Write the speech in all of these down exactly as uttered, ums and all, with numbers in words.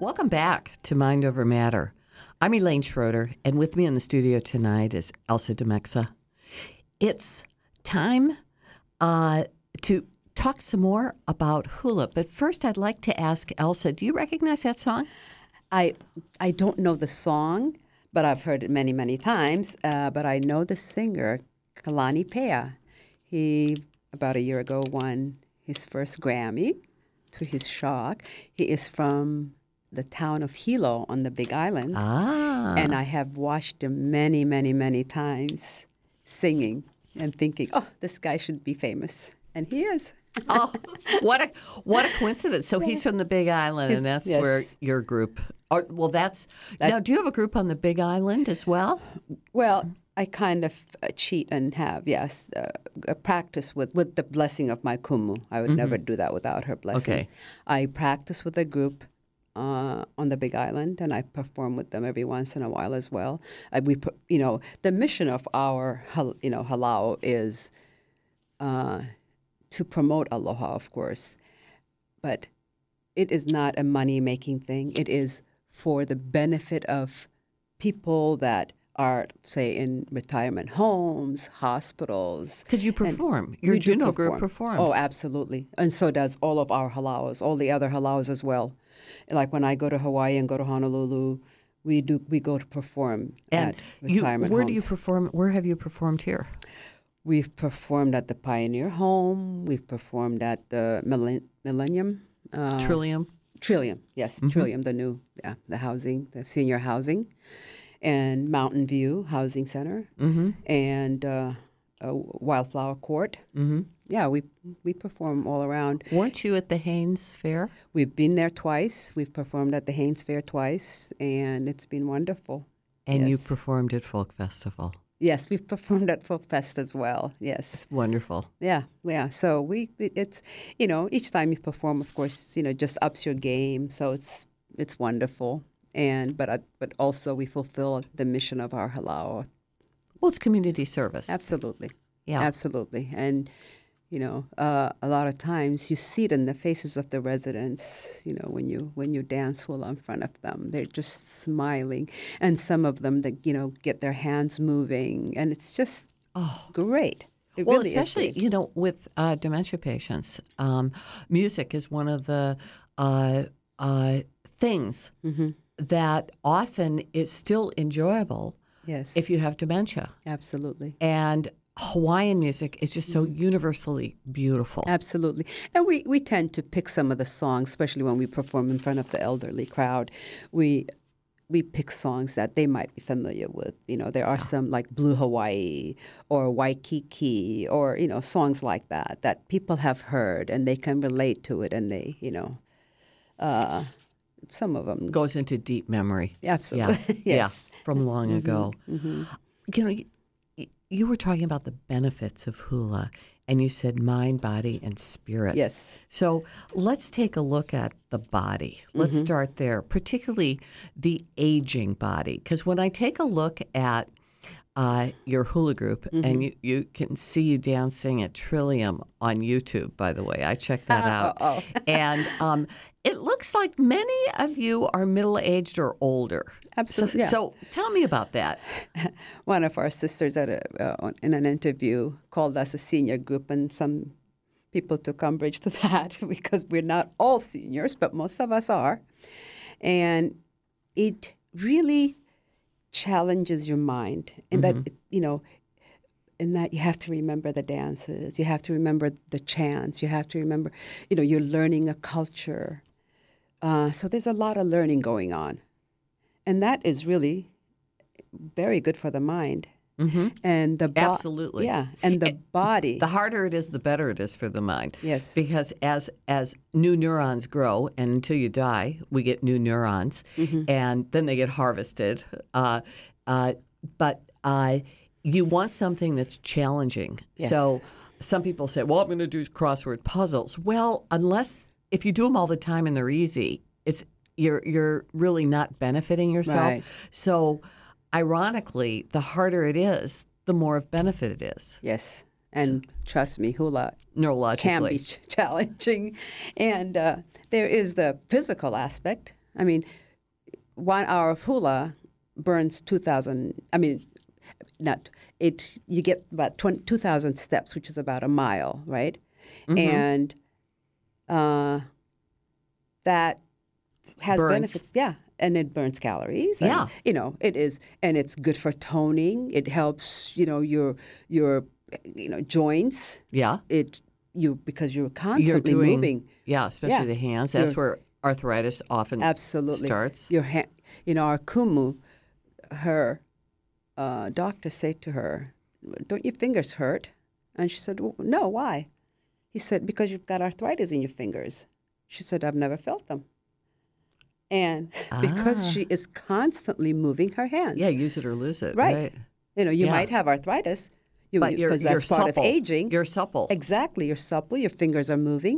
Welcome back to Mind Over Matter. I'm Elaine Schroeder, and with me in the studio tonight is Elsa DeMexa. It's time uh, to talk some more about hula, but first I'd like to ask Elsa, do you recognize that song? I I don't know the song, but I've heard it many, many times. Uh, but I know the singer, Kalani Pea. He, about a year ago, won his first Grammy, to his shock. He is from the town of Hilo on the Big Island. Ah. And I have watched him many, many, many times singing and thinking, oh, this guy should be famous. And he is. Oh, what a what a coincidence! So he's from the Big Island, He's- and that's yes. where your group. Or, well, that's That- now. Do you have a group on the Big Island as well? Well, I kind of uh, cheat and have, yes, uh, a practice with, with the blessing of my kumu. I would never do that without her blessing. Okay. I practice with a group uh, on the Big Island, and I perform with them every once in a while as well. Uh, we, pu- you know, the mission of our, hal- you know, halau is uh, to promote aloha, of course, but it is not a money-making thing. It is for the benefit of people that are, say, in retirement homes, hospitals. Because you And perform. Your we do Juno group perform. performs. Oh, absolutely. And so does all of our halauas, all the other halauas as well. Like when I go to Hawaii and go to Honolulu, we do we go to perform And at you, retirement where homes. do you perform? Where have you performed here? We've performed at the Pioneer Home. We've performed at the Millen- Millennium. Uh, Trillium. Trillium, yes, Mm-hmm. Trillium, the new, yeah, the housing, the senior housing, and Mountain View Housing Center, Mm-hmm. and uh, uh, Wildflower Court. Mm-hmm. Yeah, we we perform all around. Weren't you at the Haynes Fair? We've been there twice. We've performed at the Haynes Fair twice, and it's been wonderful. And you Yes. performed at Folk Festival. Yes, we've performed at Folk Fest as well. Yes, Wonderful. yeah, yeah. So we, it- it's, you know, each time you perform, of course, you know, just ups your game. So it's it's wonderful, and but uh, but also we fulfill the mission of our halau. Well, it's community service. Absolutely, Yeah. absolutely, and. You know, uh, a lot of times you see it in the faces of the residents. You know, when you when you dance hula in front of them, they're just smiling, and some of them, that you know, get their hands moving, and it's just Oh. great. It Well, really especially, is great. you know, with uh, dementia patients, um, music is one of the uh, uh, things Mm-hmm. that often is still enjoyable Yes, if you have dementia. absolutely. And Hawaiian music is just so universally beautiful. Absolutely. And we, we tend to pick some of the songs, especially when we perform in front of the elderly crowd. We we pick songs that they might be familiar with. You know, there are some like Blue Hawaii or Waikiki or, you know, songs like that that people have heard and they can relate to it and they, you know, uh, some of them. Goes into deep memory. Absolutely. Yeah, Yes. yeah, from long ago. Mm-hmm. You know, you, you were talking about the benefits of hula, and you said mind, body, and spirit. Yes. So let's take a look at the body. Let's Mm-hmm. start there, particularly the aging body. Because when I take a look at uh, your hula group, Mm-hmm. and you, you can see you dancing at Trillium on YouTube, by the way. I checked that out. Uh-oh. And um, it looks like many of you are middle-aged or older. Absolutely, So, yeah. so tell me about that. One of our sisters at a, uh, in an interview called us a senior group, and some people took umbrage to that because we're not all seniors, but most of us are. And it really challenges your mind, and that, it, you know, in that you have to remember the dances, you have to remember the chants, you have to remember, you know, you're learning a culture. Uh, so there's a lot of learning going on. And that is really very good for the mind. Mm-hmm. And the bo- Absolutely. Yeah, and the body. The harder it is, the better it is for the mind. Yes. Because as as new neurons grow, and until you die, we get new neurons, Mm-hmm. and then they get harvested. Uh, uh, but uh, you want something that's challenging. Yes. So some people say, well, I'm going to do crossword puzzles. Well, unless if you do them all the time and they're easy, it's you're you're really not benefiting yourself. Right. So ironically, the harder it is, the more of benefit it is Yes. And trust me, hula neurologically. can be ch- challenging. And uh, there is the physical aspect. I mean, one hour of hula burns two thousand, I mean, not, it. you get about two thousand steps, which is about a mile, right? Mm-hmm. And uh, that has Burns. benefits. Yeah. And it burns calories. Yeah. And, you know, it is, and it's good for toning. It helps, you know, your, your, you know, joints. Yeah. It, you, because you're constantly you're doing, moving. Yeah, especially Yeah. the hands. That's You're, where arthritis often absolutely starts. Your hand, you know, our Kumu, her uh, doctor said to her, "Don't your fingers hurt?" And she said, well, "No, why?" He said, "Because you've got arthritis in your fingers." She said, "I've never felt them." And Ah. because she is constantly moving her hands. Yeah, use it or lose it. Right. Right. You know, you Yeah. might have arthritis, you, But you're, because you're that's part supple. of aging. You're supple. Exactly. You're supple. Your fingers are moving.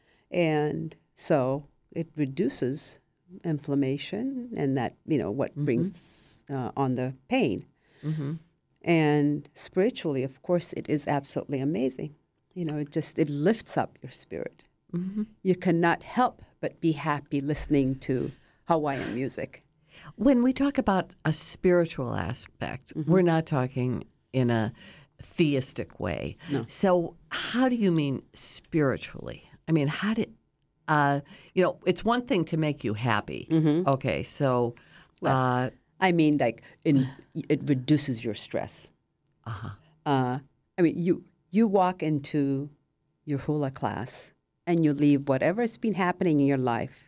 And so it reduces inflammation and that, you know, what Mm-hmm. brings uh, on the pain. Mm-hmm. And spiritually, of course, it is absolutely amazing. You know, it just, it lifts up your spirit. Mm-hmm. You cannot help but be happy listening to Hawaiian music. When we talk about a spiritual aspect, Mm-hmm. we're not talking in a theistic way. No. So how do you mean spiritually? I mean, how did, uh, you know, it's one thing to make you happy. Mm-hmm. Okay, so, Well, uh, I mean, like, in, it reduces your stress. uh-huh. Uh, I mean, you you walk into your hula class and you leave whatever's been happening in your life,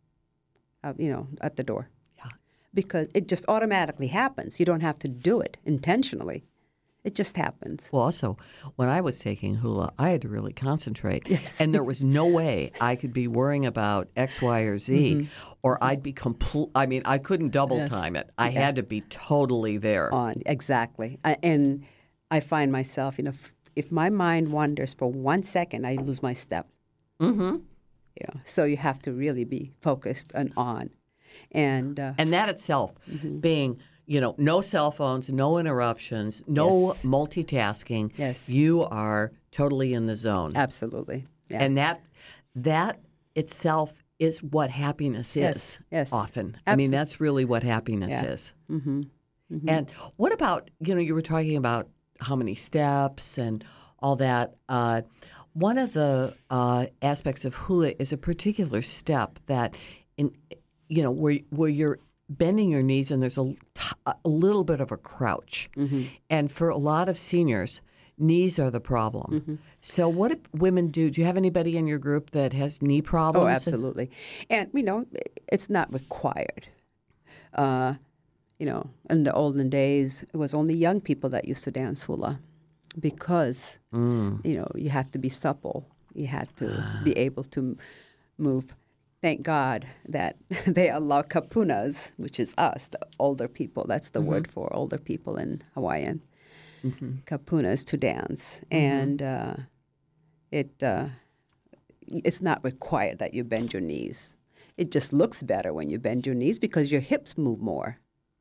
uh, you know, at the door. Yeah. Because it just automatically happens. You don't have to do it intentionally. It just happens. Well, also, when I was taking hula, I had to really concentrate. Yes. And there was no way I could be worrying about X, Y, or Z, Mm-hmm. or I'd be complete. I mean, I couldn't double Yes. time it. I Yeah. had to be totally there. On exactly, I, and I find myself, you know, if, if my mind wanders for one second, I lose my step. Mm-hmm. You know, so you have to really be focused and on, and uh, And that itself Mm-hmm. being, you know, no cell phones, no interruptions, no Yes. multitasking. Yes. You are totally in the zone. absolutely, yeah. And that that itself is what happiness Yes, is yes. often. I mean, Absol- that's really what happiness Yeah. is. Mm-hmm. Mm-hmm. And what about, you know, you were talking about how many steps and all that. Uh, one of the uh, aspects of hula is a particular step that, in, you know, where where you're bending your knees and there's a, a little bit of a crouch. Mm-hmm. And for a lot of seniors, knees are the problem. Mm-hmm. So what do women do? Do you have anybody in your group that has knee problems? Oh, absolutely. And, you know, it's not required. Uh, you know, in the olden days, it was only young people that used to dance hula because, Mm. you know, you had to be supple. You had to be able to move. Thank God that they allow kapunas, which is us, the older people. That's the word for older people in Hawaiian. Mm-hmm. Kapunas to dance. And uh, it uh, it's not required that you bend your knees. It just looks better when you bend your knees because your hips move more.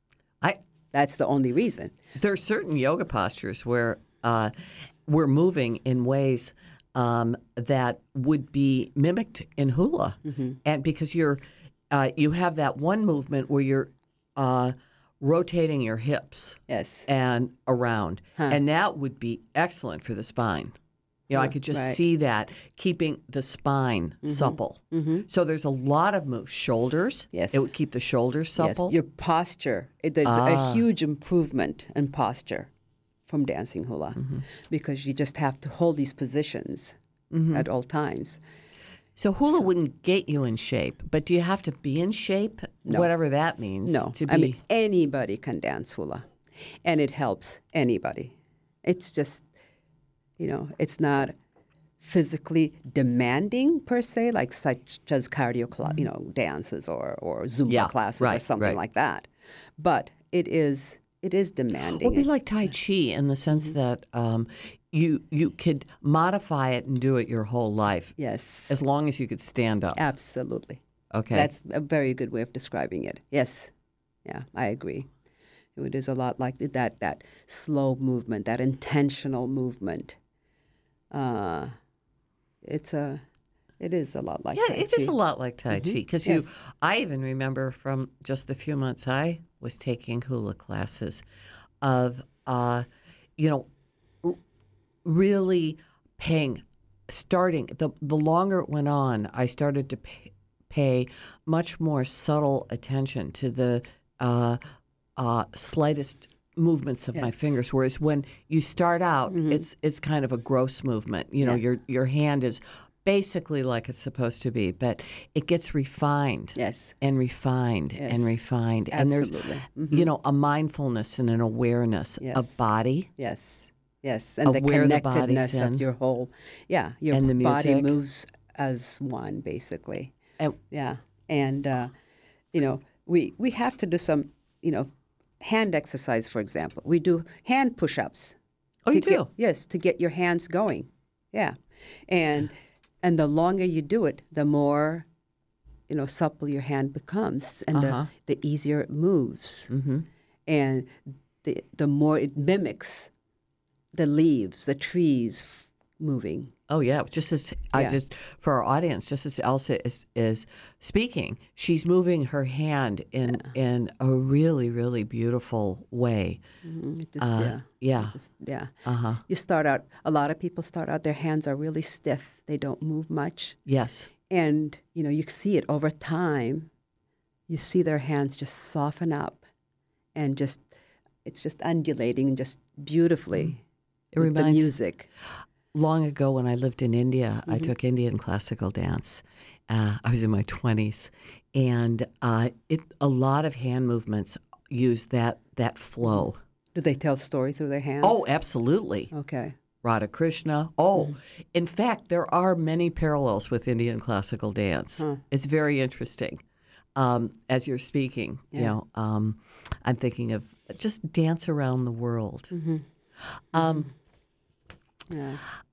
I That's the only reason. There are certain yoga postures where uh, we're moving in ways um, that would be mimicked in hula, and because you're uh, you have that one movement where you're uh, rotating your hips Yes. and around, and that would be excellent for the spine. You know, I could just right. see that keeping the spine supple. So there's a lot of moves. Shoulders, Yes. it would keep the shoulders supple. Yes. Your posture. It, there's Ah. a huge improvement in posture from dancing hula Mm-hmm. because you just have to hold these positions Mm-hmm. at all times. So hula wouldn't get you in shape, but do you have to be in shape, whatever that means? No, to be. I mean, anybody can dance hula, and it helps anybody. It's just, you know, it's not physically demanding per se, like such as cardio, cla- you know, dances or, or Zumba Yeah, classes or right, something right. like that. But it is it is demanding. It would be like Tai Chi in the sense Mm-hmm. that um, you you could modify it and do it your whole life Yes, as long as you could stand up. absolutely. Okay. That's a very good way of describing it. Yes, yeah, I agree. It is a lot like that that slow movement, that intentional movement. Uh, it's a It is a lot like Yeah, Tai it Chi. is a lot like Tai Chi because you. Yes. I even remember from just the few months I was taking hula classes, of uh, you know, r- really paying, starting the the longer it went on, I started to pay, pay much more subtle attention to the uh, uh, slightest movements of my Yes. fingers. Whereas when you start out, it's it's kind of a gross movement. You know, Yeah. your your hand is basically like it's supposed to be, but it gets refined Yes. and refined Yes. and refined. And there's, Absolutely. you know, a mindfulness and an awareness of Yes. body Yes. Yes. And Of the where the body's connectedness in. of your whole, yeah, your And the body music. moves as one, basically. and Yeah. And, uh, you know, we, we have to do some, you know, hand exercise, for example. We do hand push-ups. oh, you to get- do? yes, to get your hands going. Yeah. And and the longer you do it, the more, you know, supple your hand becomes and Uh-huh. the, the easier it moves. Mm-hmm. And the the more it mimics the leaves, the trees f- moving. Oh yeah, just as I Yeah. just for our audience, just as Elsa is is speaking, she's moving her hand in in a really really beautiful way. Mhm. It just, Uh, yeah. yeah. Just, yeah. Uh huh. You start out, a lot of people start out, their hands are really stiff. They don't move much. Yes. And, you know, you see it over time. You see their hands just soften up and just, it's just undulating just beautifully It with the reminds music. long ago when I lived in India, Mm-hmm. I took Indian classical dance. Uh, I was in my twenties, and uh, it a lot of hand movements use that that flow. Do they tell story through their hands? Oh, absolutely. Okay. Radha Krishna. Oh, Mm-hmm. in fact, there are many parallels with Indian classical dance. It's very interesting. Um, as you're speaking, you Yeah. know, um, I'm thinking of just dance around the world. Mm-hmm. Um, Yeah.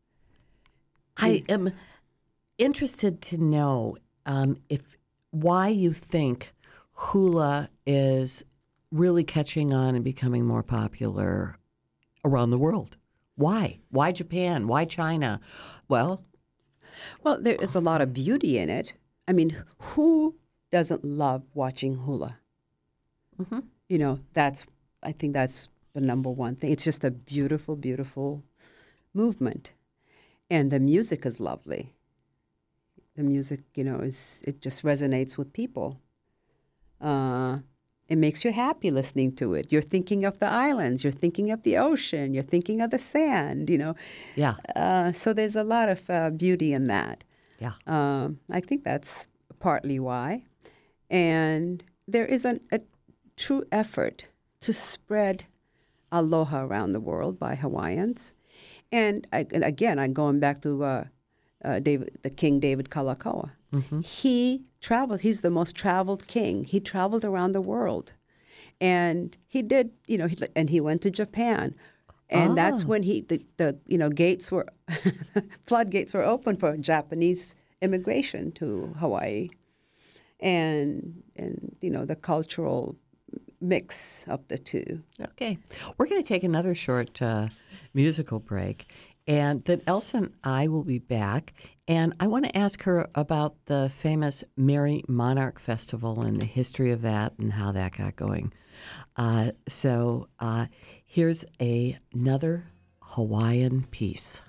I am interested to know um, if why you think hula is really catching on and becoming more popular around the world. Why? Why Japan? Why China? Well, Well, there is a lot of beauty in it. I mean, who doesn't love watching hula? Mm-hmm. You know, that's, I think that's the number one thing. It's just a beautiful, beautiful movement. And the music is lovely. The music, you know, is, it just resonates with people. Uh, it makes you happy listening to it. You're thinking of the islands, you're thinking of the ocean, you're thinking of the sand, you know. yeah, Uh, so there's a lot of uh, beauty in that. yeah. Um, I think that's partly why. And there is an, a true effort to spread aloha around the world by Hawaiians. And, I, and again, I'm going back to uh, uh, David, the King David Kalakaua. Mm-hmm. He traveled. He's the most traveled king. He traveled around the world. And he did, you know, he, and he went to Japan. And that's Ah. when he, the, the you know, gates were, floodgates were open for Japanese immigration to Hawaii. And, and you know, the cultural mix of the two. Okay. We're going to take another short uh, musical break. And then Elsa and I will be back. And I want to ask her about the famous Merry Monarch Festival and the history of that and how that got going. Uh, so uh, here's a, another Hawaiian piece.